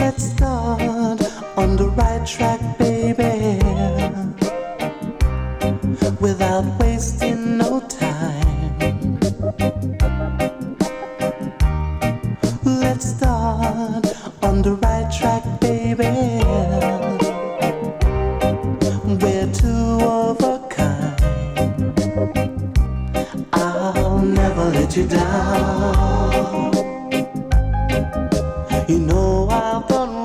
Let's start on the right track, baby, without wasting no time. Let's start on the right track, baby. We're two of a kind. I'll never let you down. You know I've done